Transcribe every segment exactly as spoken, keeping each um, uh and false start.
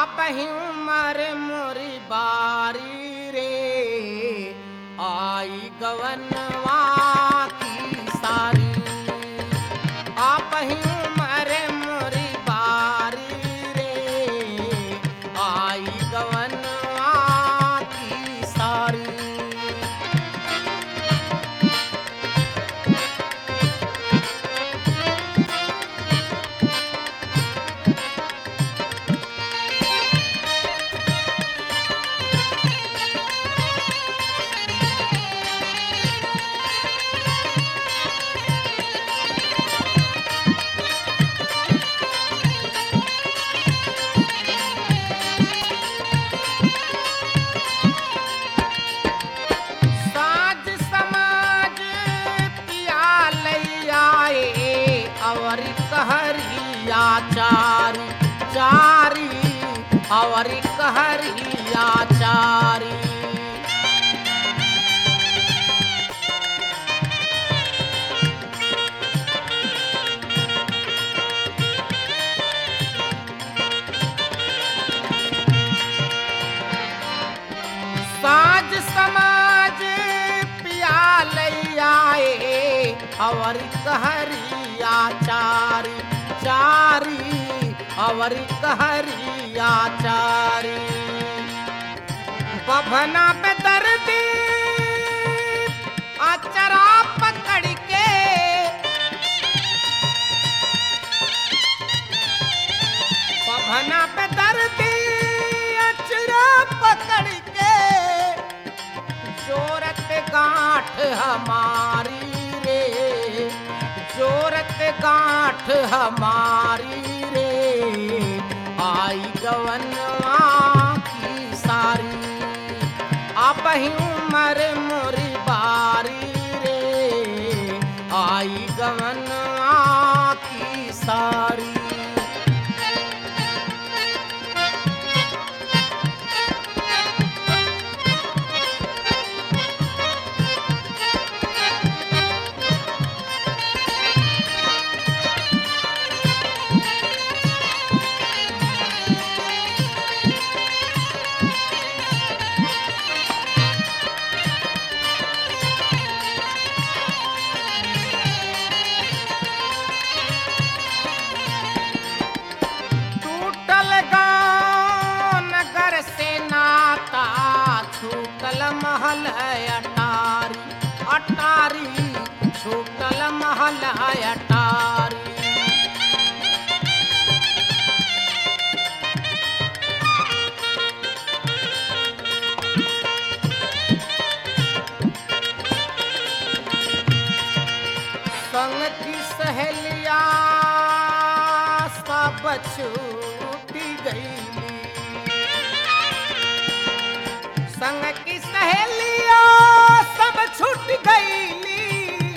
आपहि उमर मोरी बारी रे, आई गवनवा की सारी। आपहि उमर मोरी बारी रे, आई गवनवा की सारी। साज समाज पिया लई आए, और कहरिया चारी चारी, और कहरिया चारी। साज समाज पिया लई आए, और कहरिया चारी चारी, और कहरिया चारी। बभना पे दर्दी आचरा पकड़ के, बभना पे दर्दी आचरा पकड़ के, जोरत गांठ हमारी रे, जोरत गांठ हमारी रे, आई गवनवा की सारी। आपहि उमर मोरी बारी रे, आई गवनवा की सारी। टूटल गाँव नगर से नाता, छूटल महल अटारी अटारी, छूटल महल अटारी। संग की सहेलिया सब छूटी गईली, संग की सहेलिया सब छूट गईली।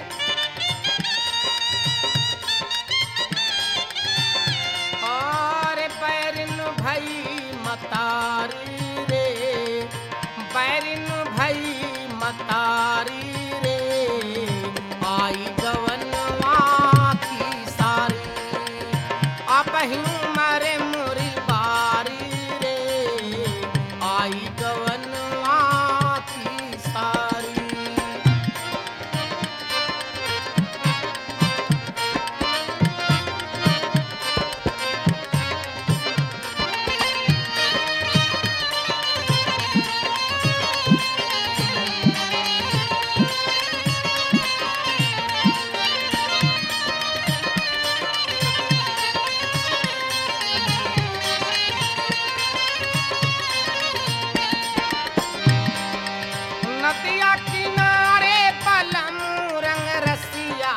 और बैरिन भई मतारी रे, बैरिन भई मतारी रे, आई गवनवा की सारी। आपहि उमर मोरी बारी रे, आई गवनवा की सारी। नदिया किनारे पलम रंग रसिया,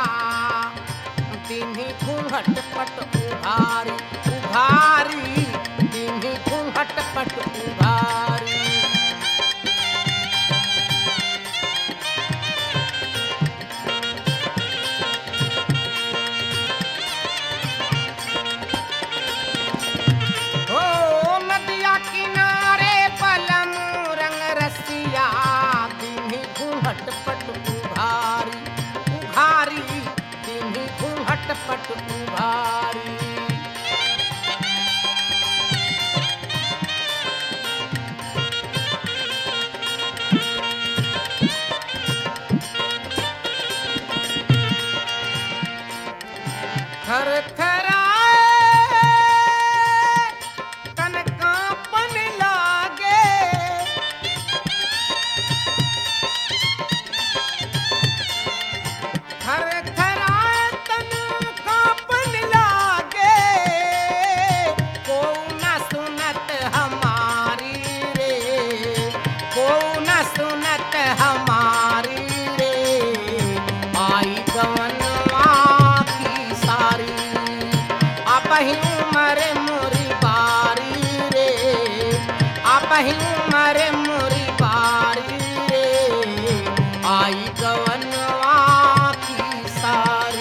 तिन्ही घूंघट पट उघारी उघारी, तिन्ही घूंघट पट उघारी। हो नदिया किनारे पलम रंग रसिया, तिन्ही घूंघट पट उघारी उघारी, तिन्ही घूंघट पट उघारी। सुनत हमारी रे, को न सुनत हमारी रे, आई गवनवा की सारी। अपही उमर मोरी बारी रे, अपही उमर मोरी बारी रे, आई गवनवा की सारी।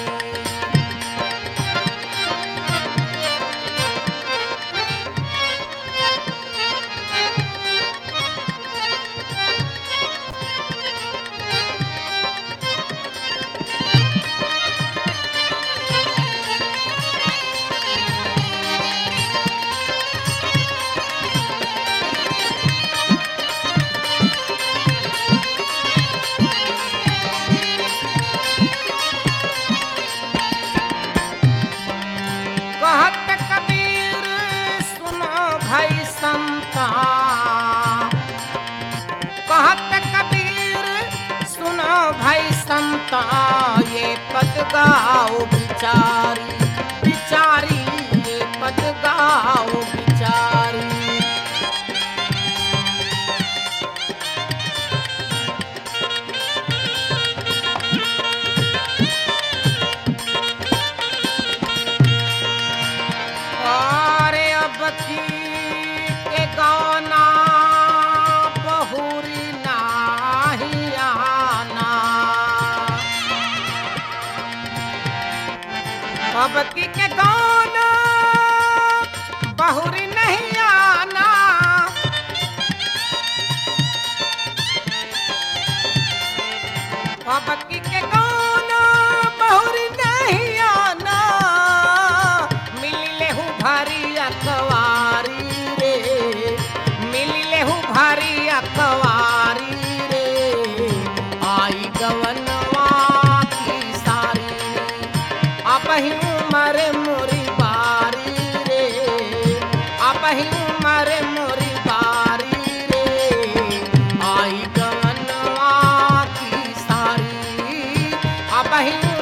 कहत कबीर सुनो भाई संता, कहत कबीर सुनो भाई संता, ये पद गाओ बिचारी, बिचारी ये पद गाओ बिचारी। और अब की के गाना बहुरी नाही आना, अब की के गाना बहुरी नहीं आना, अब की के गाना बहुरी नहीं आना, मिले हूँ भारी अखबारी रे, मिले हूँ भारी अखबारी रे, आई गवनवा की सारी। अपही उमर मोरी बारी रे, अपही उमर मोरी बारी रे, आई गवनवा की सारी। अपही